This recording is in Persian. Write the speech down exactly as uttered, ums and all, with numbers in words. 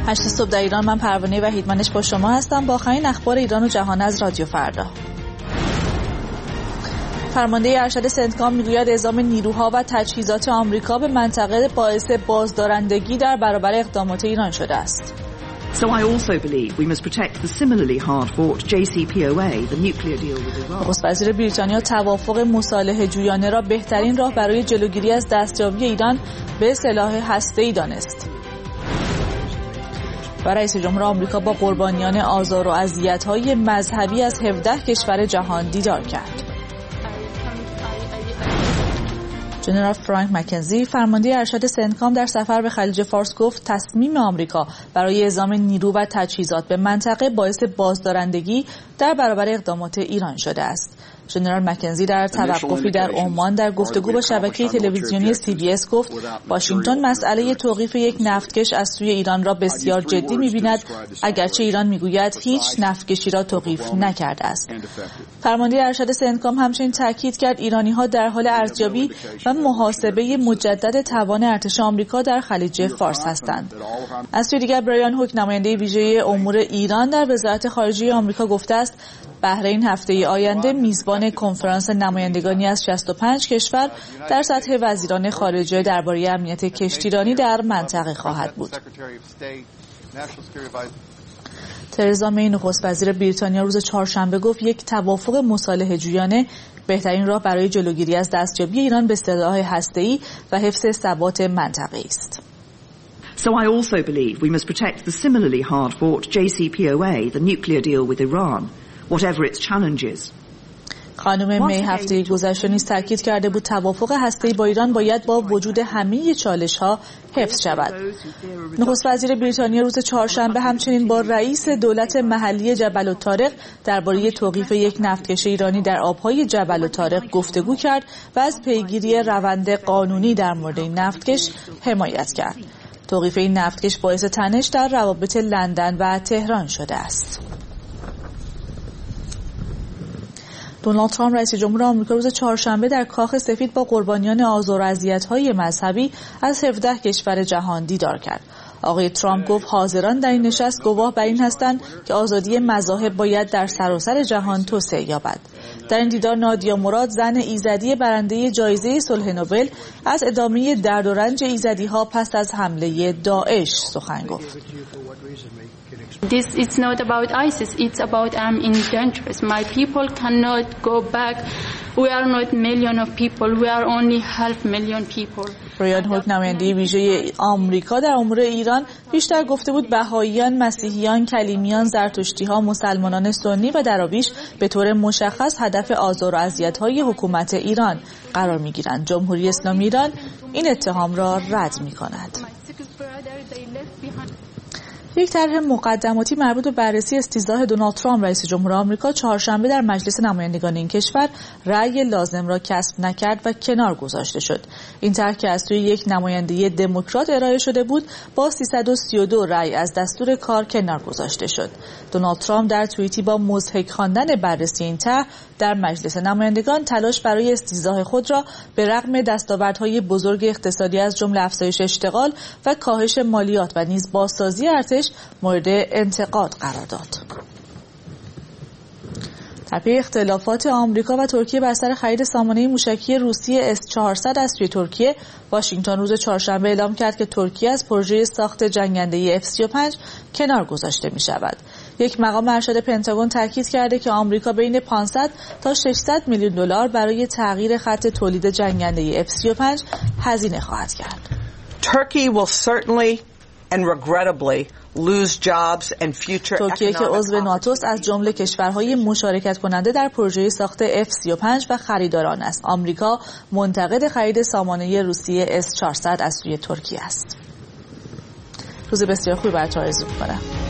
هشت صبح در ایران. من پروانه وحیدمنش با شما هستم با آخرین اخبار ایران و جهان از رادیو فردا. فرمانده ارشد سنتکام میگوید اعزام نیروها و تجهیزات آمریکا به منطقه باعث بازدارندگی در برابر اقدامات ایران شده است. So I also believe we must protect the similarly hard-fought جی سی پی او ای, the nuclear deal with Iran. نخست وزیر بریتانیا توافق مصالحه جویانه را بهترین راه برای جلوگیری از دستیابی ایران به سلاح هسته‌ای دانست. و رئیس جمهور آمریکا با قربانیان آزار و اذیت‌های مذهبی از هفده کشور جهان دیدار کرد. جنرال فرانک مکنزی فرمانده ارشد سنتکام در سفر به خلیج فارس گفت تصمیم آمریکا برای اعزام نیرو و تجهیزات به منطقه باعث بازدارندگی در برابر اقدامات ایران شده است. ژنرال مکنزی در توقفی در عمان در گفتگو با شبکه تلویزیونی سی بی اس گفت واشنگتن مسئله توقیف یک نفتکش از سوی ایران را بسیار جدی می‌بیند، اگرچه ایران می‌گوید هیچ نفتکشی را توقیف نکرده است. فرمانده ارشد سنتکام همچنین تاکید کرد ایرانی‌ها در حال ارزیابی و محاسبه مجدد توان ارتش آمریکا در خلیج فارس هستند. از سوی دیگر برایان هوک نماینده ویژه امور ایران در وزارت خارجه آمریکا گفته است بحرین هفته آینده میزبان کنفرانس نمایندگانی از شصت و پنج کشور در سطح وزیران خارجه درباره امنیت کشتیرانی در منطقه خواهد بود. ترزا می نخست وزیر بریتانیا روز چهارشنبه گفت یک توافق مصالحه جویانه بهترین راه برای جلوگیری از دستیابی ایران به سلاح هسته‌ای و حفظ ثبات منطقه است. So I also believe we must protect the similarly hard-fought جی سی پی او ای, the nuclear deal with Iran, whatever its challenges. خانم می هفته گذشته نیز تاکید کرده بود توافق هسته‌ای با ایران باید با وجود همه چالش‌ها حفظ شود. نخست وزیر بریتانیا روز چهارشنبه همچنین با رئیس دولت محلی جبل الطارق درباره توقیف یک نفتکش ایرانی در آبهای جبل الطارق گفتگو کرد و از پیگیری روند قانونی در مورد این نفتکش حمایت کرد. توقیف این نفتکش باعث تنش در روابط لندن و تهران شده است. دونالد ترامپ رئیس جمهور آمریکا روز چهارشنبه در کاخ سفید با قربانیان آزار و اذیت‌های مذهبی از هفده کشور جهان دیدار کرد. آقای ترامپ گفت حاضران در این نشست گواه بر این هستند که آزادی مذاهب باید در سراسر جهان توسعه یابد. در این دیدار نادیا مراد زن ایزدی برنده جایزه صلح نوبل از ادامه درد و رنج ایزدی‌ها پس از حمله داعش سخن گفت. This is not about ISIS, it's about I'm in dangerous. My people cannot go back. We are not million of people, we are only half million people. برایان هوک نماینده ویژه آمریکا در امور ایران بیشتر گفته بود بهائیان، مسیحیان، کلیمیان، زرتشتی‌ها، مسلمانان سنی و دراویش به طور مشخص هدف آزار و اذیت‌های حکومت ایران قرار می‌گیرند. جمهوری اسلامی ایران این اتهام را رد می‌کند. یک طرح مقدماتی مربوط به بررسی استیضاح دونالد ترامپ رئیس جمهور آمریکا چهارشنبه در مجلس نمایندگان این کشور رأی لازم را کسب نکرد و کنار گذاشته شد. این طرح که از سوی یک نماینده دموکرات ارائه شده بود با سیصد و سی و دو رأی از دستور کار کنار گذاشته شد. دونالد ترامپ در توییتی با مضحک خواندن بررسی این طرح در مجلس نمایندگان تلاش برای استیضاح خود را به رغم دستاوردهای بزرگ اقتصادی از جمله افزایش اشتغال و کاهش مالیات و نیز بازسازی ارتش مورد انتقاد قرار داد. در پی اختلافات آمریکا و ترکیه بر سر خرید سامانه موشکی روسی اس چهارصد از سوی ترکیه، واشنگتن روز چهارشنبه اعلام کرد که ترکیه از پروژه ساخت جنگنده اف سی و پنج کنار گذاشته می شود. یک مقام ارشد پنتاگون تاکید کرده که آمریکا بین پانصد تا ششصد میلیون دلار برای تغییر خط تولید جنگنده اف سی و پنج هزینه خواهد کرد. Turkey will certainly and regrettably lose jobs and future ترکیه که عضو ناتو است از جمله کشورهای مشارکت کننده در پروژه ساخت اف سی و پنج و خریداران است. آمریکا منتقد خرید سامانه روسیه اس چهارصد از سوی ترکیه است. روز بسیار خوبی براتون آرزو می‌کنم.